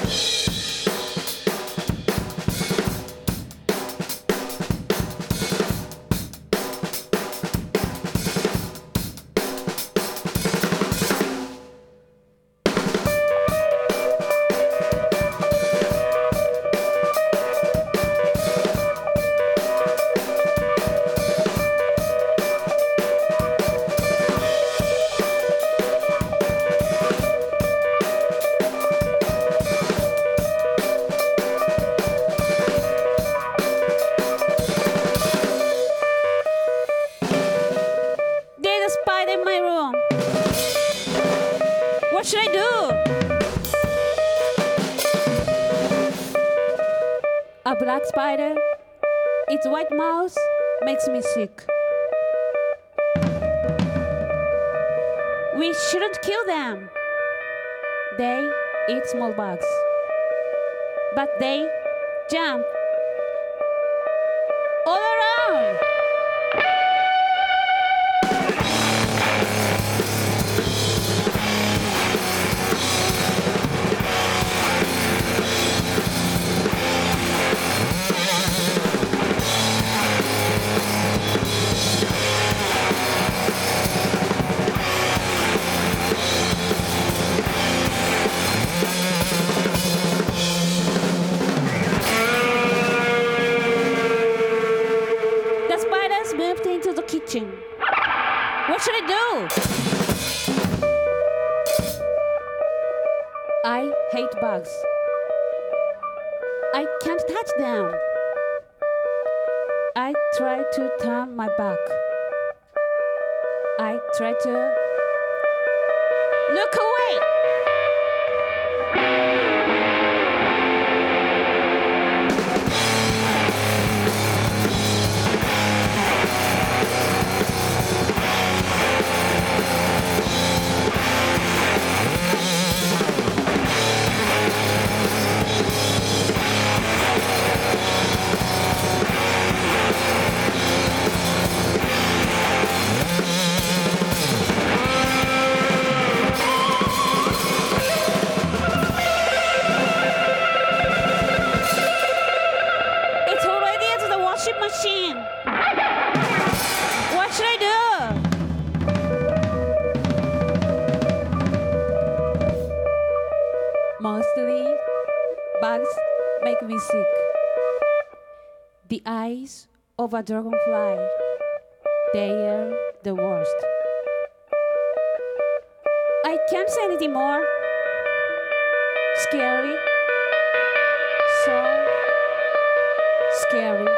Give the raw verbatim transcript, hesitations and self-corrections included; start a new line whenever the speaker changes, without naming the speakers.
There's a spider in my room. What should I do? A black spider, its white mouse makes me sick. We shouldn't kill them. They eat small bugs. But they jump all around. Moved into the kitchen. What should I do? I hate bugs. I can't touch them. I try to turn my back. I try to look away. Machine. What should I do? Mostly, bugs make me sick. The eyes of a dragonfly, they are the worst. I can't say anything more. Scary. So scary.